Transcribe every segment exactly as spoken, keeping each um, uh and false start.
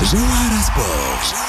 جوهرة سبور.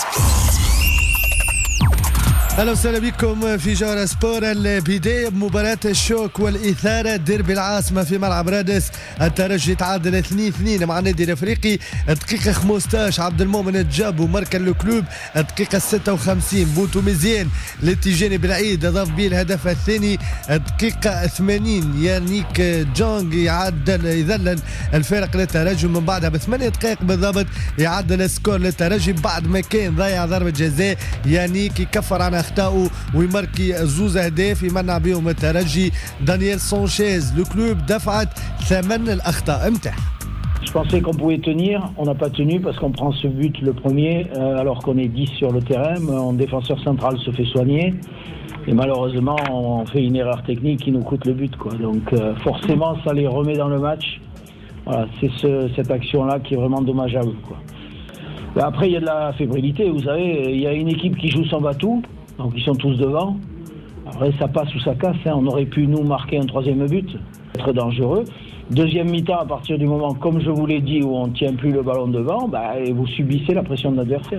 اهلا وسهلا بكم في جوهرة سبور. البدايه بمباراه الشوك والاثاره، ديربي العاصمه في ملعب رادس. الترجي تعادل اثنين اثنين مع النادي الافريقي. الدقيقه خمسطاش عبد المؤمن تجاب وماركا الكلوب. الدقيقه ستة وخمسين بوتو مزيان للتيجاني بالعيد اضاف به الهدف الثاني. الدقيقه ثمانين يانيك جونغ يعدل يذلل الفارق للترجي، ومن بعدها بثمانية دقائق بالضبط يعدل السكور للترجي بعد ما كان ضيع ضربه جزاء. يانيك يكفر عن اخطاؤه ويماركي زوز اهداف يمنع بهم الترجي. دانييل سانشيز لو كلوب دفعت ثمن الاخطاء نتاعها. Je pensais qu'on pouvait tenir, on n'a pas tenu parce qu'on prend ce but le premier euh, alors qu'on est dix sur le terrain. Mon défenseur central se fait soigner et malheureusement on fait une erreur technique qui nous coûte le but, quoi. Donc euh, forcément ça les remet dans le match. Voilà, c'est ce, cette action-là qui est vraiment dommageable, quoi. Et après il y a de la fébrilité, vous savez, il y a une équipe qui joue sans batou, donc ils sont tous devant. Après ça passe ou ça casse, hein. On aurait pu nous marquer un troisième but, être dangereux. Deuxième mi-temps, à partir du moment, comme je vous l'ai dit, où on ne tient plus le ballon devant, bah, et vous subissez la pression de l'adversaire.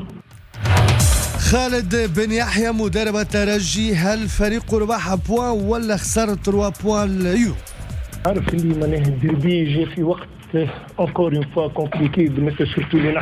خالد بن يحيى مدرب الترجي، هل فريقه ربح بوان ولا خسر ثلاثة بوان اليوم؟ عارف اللي معناه الديربي جاء في وقت انكور اون فوا كومبليكي بالنسبه سورتو لنا.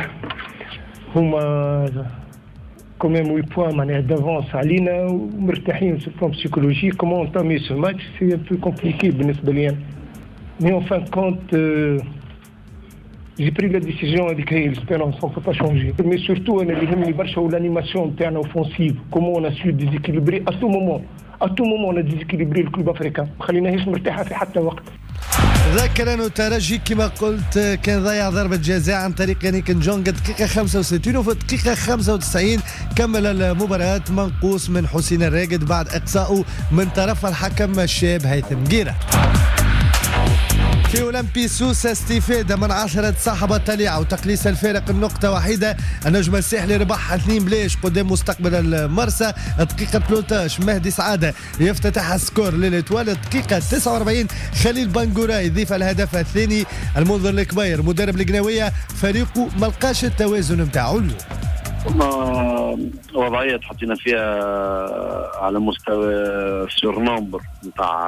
هما كوميم وي بوان معناها دافونس علينا ومرتاحين سو بلان بسيكولوجي. كومون انتامي سو ماتش سي ان بو كومبليكي بالنسبه لي انا. مي اون فان كونت جي بري لا ديسيجن هذيك هي ليسبيرونس اون بو با شونجي. مي سورتو انا اللي يهمني برشا هو لانيماسيون تاعنا اوفونسيف. كومون انا سو ديزيكيليبري ا تو مومون ا تو مومون انا ديزيكيليبري الكلوب افريكان، ما خليناهاش مرتاحه في حتى وقت. ذكر انه الترجي كما قلت كان ضيع ضربه جزاء عن طريق يانيك جونغ الدقيقه خمسة وستين، وفي الدقيقه خمسة وتسعين كمل المباراه منقوص من حسين الراقد بعد اقصائه من طرف الحكم الشاب هيثم جيرة. في أولمبي سوسة استفادة من عشرة صاحبة طليعة وتقليص الفارق النقطة وحيدة. النجم الساحلي ربح اثنين بلاش قدام مستقبل المرسى. الدقيقة ثلاثطاش مهدي سعادة يفتتح السكور للإتوال. الدقيقة تسعة وأربعين خليل بنغورا يضيف الهدف الثاني. المنذر الكبير مدرب القناوية فريقه ما لقاش التوازن نتاعو اليوم. وضعية حطينا فيها على مستوى سور نومبر نتاع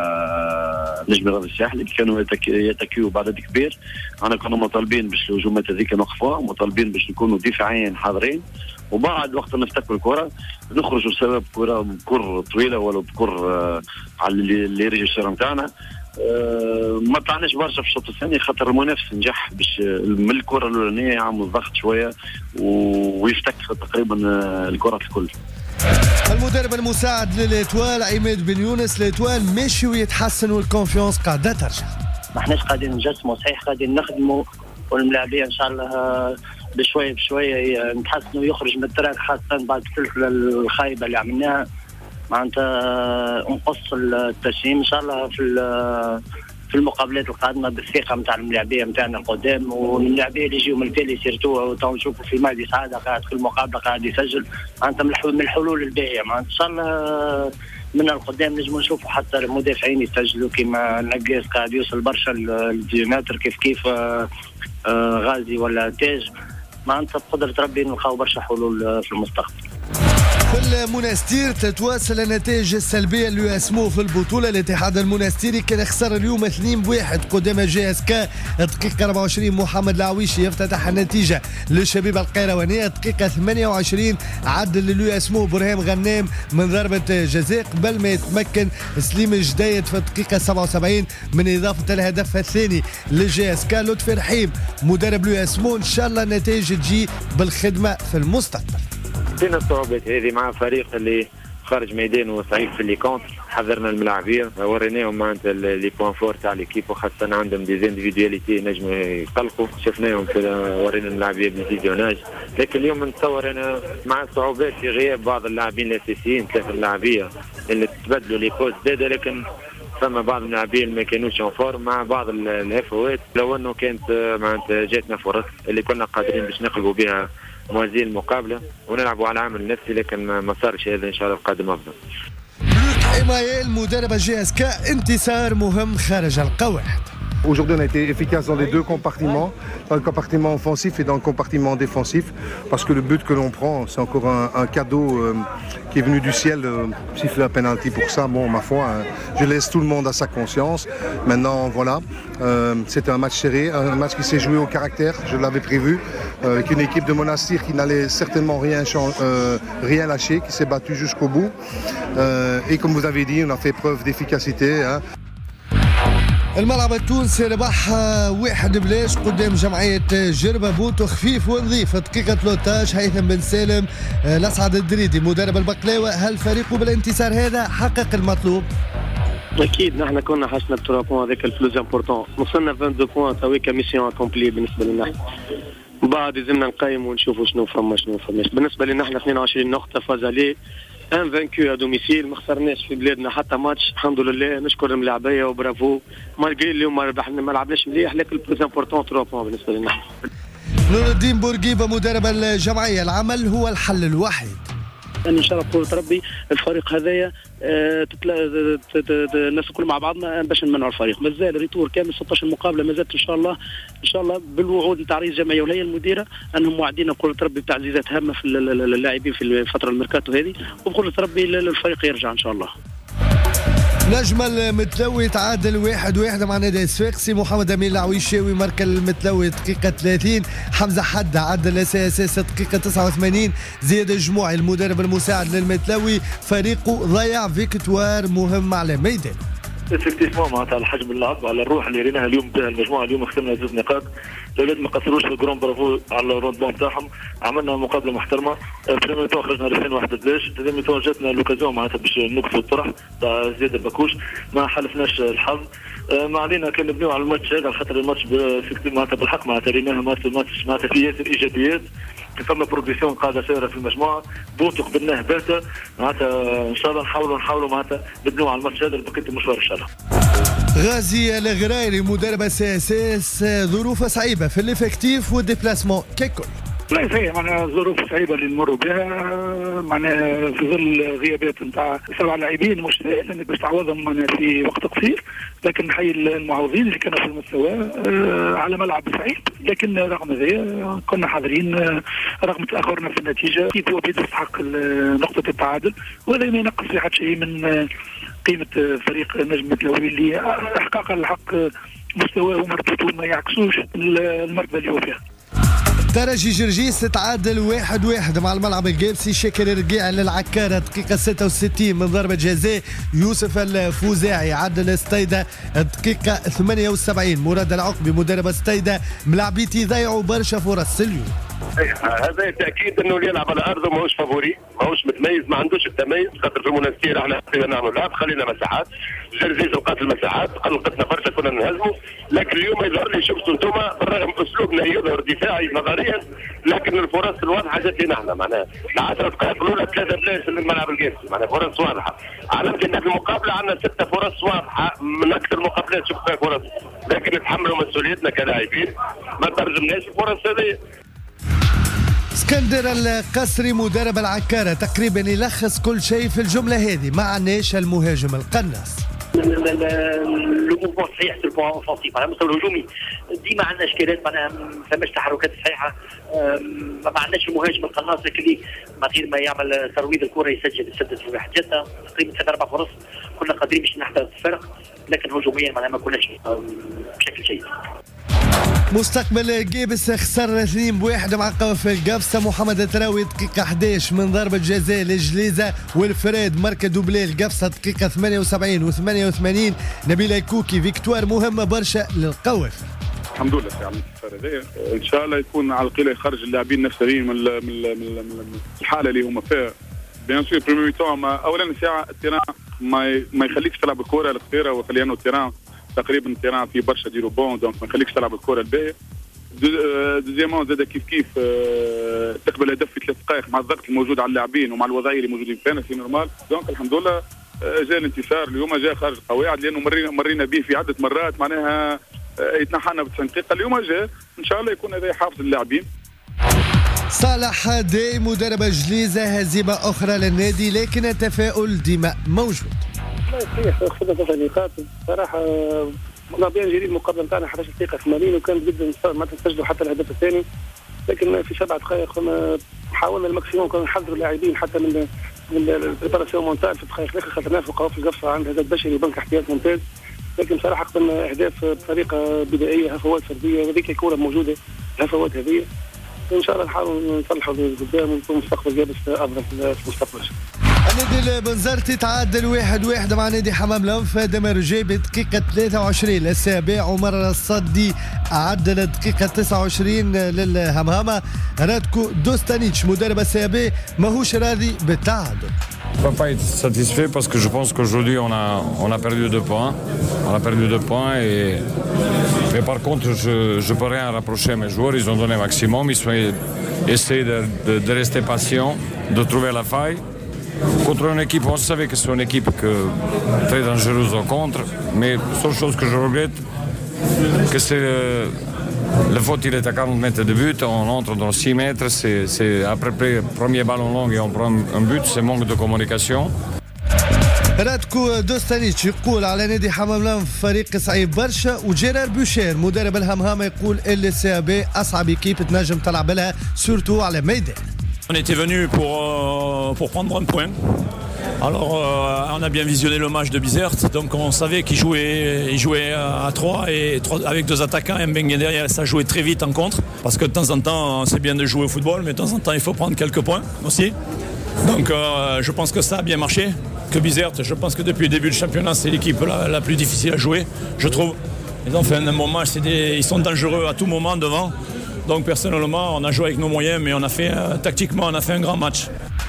نجم الرياضي الساحلي اللي كانوا يتكيوا بعدد كبير. انا كنا مطالبين باش الهجومات هذيك نوقفوها، مطالبين باش نكونوا دفاعيا حاضرين، وبعد وقت نفتكوا الكره نخرجوا سواء بكره بكره طويله ولا بكره على اللي ريجيسور نتاعنا. أه ما طلعناش برشا في الشوط الثاني خاطر المنافس نجح باش من الكره الاولانيه يعمل ضغط شويه ويفتك تقريبا الكرات الكل. المدرب المساعد للإتوال عماد بن يونس، الإتوال ماشي ويتحسن والكونفيونس قاعده ترجع. ما احناش قاعدين نجسموا صحيح، قاعدين نخدموا والملاعبيه ان شاء الله بشويه بشويه نتحسنوا ويخرج من التراك، خاصه بعد السلسله الخايبه اللي عملناها. معناتها نقص التسليم ان شاء الله في في المقابلات القادمه بالثقه نتاع الملاعبيه نتاعنا القدام، والملاعبيه اللي يجيو من التالي سيرتو تو نشوفوا في مهدي سعاده قاعد في المقابله قاعد يسجل. معناتها من الحلول الباهيه معناتها ان شاء الله من القدام نجموا نشوفوا حتى المدافعين يسجلوا كيما نقاس قاعد يوصل برشا الديوناتر كيف كيف غازي ولا تاج. معناتها بقدره ربي نلقاو برشا حلول في المستقبل. في المنستير تتواصل النتائج السلبيه اللي يسموه في البطوله. الاتحاد المنستيري كان خسر اليوم اثنين بواحد قدام جي اس كا. الدقيقه أربعة وعشرين محمد العويشي يفتتح النتيجه للشبيبه القيروانيه. الدقيقه ثمانية وعشرين عدل اللي يسموه برهام غنام من ضربه جزاء قبل ما يتمكن سليم الجديد في الدقيقه سبعة وسبعين من اضافه الهدف الثاني للجي اس كا. لطفي رحيم مدرب اللي يسموه ان شاء الله النتائج تجي بالخدمه في المستقبل. فينا الصعوبات هذه مع فريق اللي خارج ميدانه صعيب في اللي كونت. حضرنا الملاعبيه وريناهم معناتها لي بوان فور تاع ليكيب، وخاصه عندهم دي زانديفيدواليتي نجموا يقلقوا. شفناهم في ورينا الملاعبيه بالفيزيوناج، لكن اليوم نتصور انا مع صعوبات في غياب بعض اللاعبين الاساسيين ثلاثه اللاعبيه اللي تبدلوا لي بوست زاده، لكن فما بعض اللاعبين ما كانوش اون فورم مع بعض الهفوات. لو انه كانت معناتها جاتنا فرص اللي كنا قادرين باش نقلبوا بها موازين المقابله ونلعبوا على العامل النفسي، لكن ما صارش هذا. ان شاء الله القادم افضل. لوك إيمايل مدرب جي اس كا، انتصار مهم خارج القواعد. Aujourd'hui, on a été efficace dans les deux compartiments, dans le compartiment offensif et dans le compartiment défensif, parce que le but que l'on prend, c'est encore un, un cadeau euh, qui est venu du ciel, euh, siffler un penalty pour ça. Bon, ma foi, hein, je laisse tout le monde à sa conscience. Maintenant, voilà, euh, c'était un match serré, un match qui s'est joué au caractère, je l'avais prévu, euh, avec une équipe de Monastir qui n'allait certainement rien, euh, rien lâcher, qui s'est battue jusqu'au bout. Euh, et comme vous avez dit, on a fait preuve d'efficacité. Hein. الملعب التونسي ربح واحد بلاش قدام جمعية جربة بوتو خفيف ونظيف. دقيقة ثلاثة عشر هيثم بن سالم الأسعد الدريدي مدرب البقلاوة. هل فريقه بالانتصار هذا حقق المطلوب؟ اكيد نحن كنا حسنا بثلاثة بوان هذاك الفلوس امبورتون. وصلنا اثنين وعشرين بوان تويكا ميسيون اكومبلي بالنسبة لنا. بعد لازمنا نقيم ونشوفوا شنو فما شنو فماش. بالنسبة لنا احنا اثنين وعشرين نقطة فاز عليه ان فانكو ا دوميسيل. ما خسرناش في بلادنا حتى ماتش الحمد لله. نشكر الملاعبيه وبرافو مالغري اليوم ما ربحنا ما لعبناش مليح لكن البلوز امبورتون ثلاثة بوان بالنسبه لنا. نور الدين بورقيبه مدرب الجمعيه. العمل هو الحل الوحيد. ان شاء الله بقوة ربي الفريق هذايا الناس الكل مع بعضنا باش نمنعوا الفريق. مازال ريتور كامل ستة عشر مقابله مازالت ان شاء الله ان شاء الله بالوعود نتاع رئيس الجمعيه والهيئه المديره انهم موعدين بقوة ربي بتعزيزات هامه في اللاعبين في الفتره الميركاتو هذه وبقوة ربي الفريق يرجع ان شاء الله. نجم المتلوي تعادل واحد واحد مع نادي صفاقسي. محمد امين العويشاوي مارك المتلوي دقيقة ثلاثين. حمزة حدة عدل اساس دقيقة تسعة وثمانين. زياد الجموعي المدرب المساعد للمتلوي فريقه ضيع فيكتوار مهم على ميدان. افكتيفمون معناتها على حجم اللعب على الروح اللي ريناها اليوم بها المجموعه. اليوم ختمنا زوج نقاط. الاولاد ما قصروش في الجرون برافو على الروند بون تاعهم. عملنا مقابله محترمه. بريمير تو خرجنا ربحين واحد بلاش. دوزيام تو جاتنا لوكازيون معناتها باش نكسروا الطرح تاع زياد البكوش ما حلفناش الحظ. ما علينا كان نبنيو على الماتش هذا على خاطر الماتش معناتها بالحق معناتها ريناها ماتش معناتها في ياسر ايجابيات. فما بروغريسيون قاعده سيره في المجموعه. بوتو قبلناه باتا معناتها ان شاء الله نحاولوا نحاولوا معناتها نبنيو على الماتش هذا بقيه المشوار ان شاء الله. غازي الغرايري مدرب اساس ظروف صعيبه في الافكتيف والديبلاسمون ككل. لا صحيح معناها الظروف الصعيبه اللي نمروا بها معناها في ظل غيابات نتاع سبع لاعبين مش سهل باش تعوضهم معناها في وقت قصير. لكن نحيي المعوضين اللي كانوا في المستوى على ملعب صعيب. لكن رغم ذلك كنا حاضرين رغم تاخرنا في النتيجه. اكيد هو بيستحق نقطه التعادل وهذا ما ينقص في حد شيء من قيمه فريق نجم متلوي اللي احقاقا الحق مستواه ومردوده ما يعكسوش المرتبه اللي هو فيها. ترجي جرجيس تعادل واحد واحد مع الملعب الجابسي. شاكر الرقيع للعكارة دقيقة ستة وستين من ضربة جزاء. يوسف الفوزاعي عدل ستيدا دقيقة ثمانية وسبعين. مراد العقبي مدرب ستيدا ملاعبيتي يضيعوا برشا فرص اليوم. هذا تاكيد انه اللي يلعب على ارضه ماهوش فافوري ماهوش متميز ما عندوش التميز خاطر في المنافسين احنا حبينا نعملوا لعب خلينا مساحات. جرجيس لقات المساحات قلقتنا برشا كنا نهزموا. لكن اليوم يظهر لي شفتوا انتم بالرغم اسلوبنا يظهر دفاعي نظريا لكن الفرص الواضحه جات لنا احنا معناها العشر دقائق الاولى ثلاثه بلاش في الملعب القاسي معناها فرص واضحه. على يمكن في المقابله عندنا سته فرص واضحه من اكثر المقابلات شفت فيها فرص لكن نتحملوا مسؤوليتنا كلاعبين ما ترجمناش الفرص هذه. اسكندر القصري مدرب العكارة تقريبا يلخص كل شيء في الجملة هذه. ما عندناش المهاجم القناص. لو موفمون صحيح في البوان اوفونسيف على المستوى الهجومي ديما عندنا اشكالات معناها ما فماش تحركات صحيحه. ما عندناش المهاجم القناص اللي من غير ما يعمل ترويض الكره يسجل يسدد في واحد جهه. تقريبا ثلاث اربع فرص كنا قادرين باش نحتاج الفرق لكن هجوميا معناها ما كناش بشكل جيد. مستقبل جيبس خسر اثنين بواحد مع قوف القفصة. محمد التراوي دقيقة أحد عشر من ضربة جزاء لجليزة. والفريد ماركة دوبلي القفصة دقيقة ثمانية وسبعين وثمانية وثمانين. نبيل الكوكي فيكتوار مهمة برشا للقوافل. الحمد لله في الانتصار هذايا ان شاء الله يكون على القليل يخرج اللاعبين نفسيين من من الحالة اللي هما فيها. بيان سور بريمير تو اولا ساعة التيران ما ما يخليكش تلعب الكرة القصيرة وخلي انه التيران تقريبا التيران في برشا ديرو بون دونك ما يخليكش تلعب الكره الباهيه. دوزيامون زاد كيف كيف أه تقبل هدف في ثلاث دقائق مع الضغط الموجود على اللاعبين ومع الوضعيه اللي موجودين فينا في نورمال. دونك الحمد لله أه جاء الانتصار اليوم جاء خارج القواعد لانه مرينا مرينا به في عده مرات معناها أه يتنحى لنا بتسعين دقيقه. اليوم جاء ان شاء الله يكون هذا يحافظ اللاعبين. صالح داي مدرب جليزه هزيمه اخرى للنادي لكن التفاؤل ديما موجود. لا صحيح خذنا ثلاث نقاط صراحه لابيان جديد المقابله نتاعنا احد عشر دقيقه ثمانين وكانت جدا معناتها نسجلوا حتى الهدف الثاني، لكن في سبع دقائق حاولنا الماكسيموم كنا نحذروا اللاعبين حتى من من البريباراسيون مونتال في الدقائق الاخيره خاطر نافق في القفصه عند هذا البشري وبنك احتياط ممتاز، لكن بصراحه قدمنا اهداف بطريقه بدائيه، هفوات فرديه وهذيك الكره موجوده الهفوات هذه، ان شاء الله نحاولوا نصلحوا قدام ونكون مستقبل جابس افضل في المستقبل. النادي البنزرتي تعادل واحد واحد مع نادي حمام لنف دمرجي بدقيقة ثلاثة وعشرين السابع، عمر الصدي عدل الدقيقة تسعة وعشرين للهمهمة. راتكو دوستانيتش مدرب السابع ماهوش راضي بالتعادل. Je ne peux pas être satisfait parce que je pense qu'aujourd'hui on a, on a perdu deux points. On a perdu deux points et mais par contre je ne peux rien reprocher à mes joueurs. Ils ont donné le maximum. Ils ont essayé de, de, de rester patients, de trouver la faille. Contre une équipe, on savait que c'est une équipe que, très dangereuse au contre. Mais la seule chose que je regrette, que c'est le, le faute, il est à quarante mètres de but. On entre dans six mètres. C'est, c'est après le premier ballon long et on prend un but. C'est manque de communication. راتكو دوستانيتش يقول على نادي حمام لنف فريق صعيب برشا، وجيرار بوشير مدرب الهمهمة يقول اللي سي بي أصعب كيف تنجم تلعب لها سورتو على ميدان. On était venu pour, euh, pour prendre un point. Alors euh, on a bien visionné le match de Bizerte, donc on savait qu'il jouait, il jouait à trois et trois, avec deux attaquants et Mbengue derrière, ça jouait très vite en contre, parce que de temps en temps c'est bien de jouer au football, mais de temps en temps il faut prendre quelques points aussi. Donc euh, je pense que ça a bien marché. Que Bizerte, je pense que depuis le début du championnat c'est l'équipe la, la plus difficile à jouer, je trouve. Ils ont fait un bon match, c'est des, ils sont dangereux à tout moment devant. Donc personnellement, on a joué avec nos moyens, mais on a fait, euh, tactiquement, on a fait un grand match.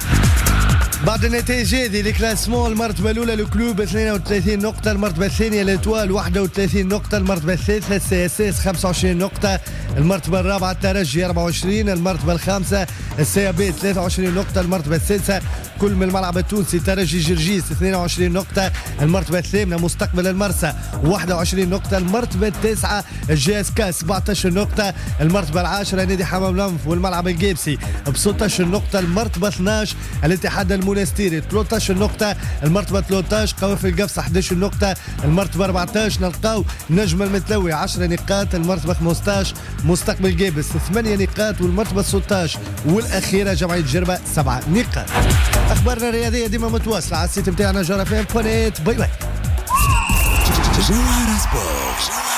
بعد النتائج هذه الكلاسمون المرتبة الأولى للكلوب اثنين وثلاثين نقطة، المرتبة الثانية لتوال واحد وثلاثين نقطة، المرتبة الثالثة السي اس اس خمسة وعشرين نقطة، المرتبة الرابعة الترجي أربعة وعشرين، المرتبة الخامسة السي بي ثلاثة وعشرين نقطة، المرتبة السادسة كل من الملعب التونسي ترجي جرجيس اثنين وعشرين نقطة، المرتبة الثامنة مستقبل المرسى واحد وعشرين نقطة، المرتبة التاسعة الجي اس كا سبعة عشر نقطة، المرتبة العاشرة نادي حمام لنف والملعب الجيبسي ب ستة عشر نقطة، المرتبة اثني عشر الاتحاد المونستيري ثلاثة عشر نقطة، المرتبة ثلاثة عشر قوافل القفص أحد عشر نقطة، المرتبة أربعة عشر نلقاو نجم المتلوي عشر نقاط، المرتبة خمسة عشر مستقبل جيبس ثمانية نقاط، والمرتبة ستة عشر والأخيرة جمعية جربة سبعة نقاط. أخبارنا الرياضية ديما متواصلة على السيت بتاعنا جوهر اف ام دوت نت. باي باي. جوهر سبورت.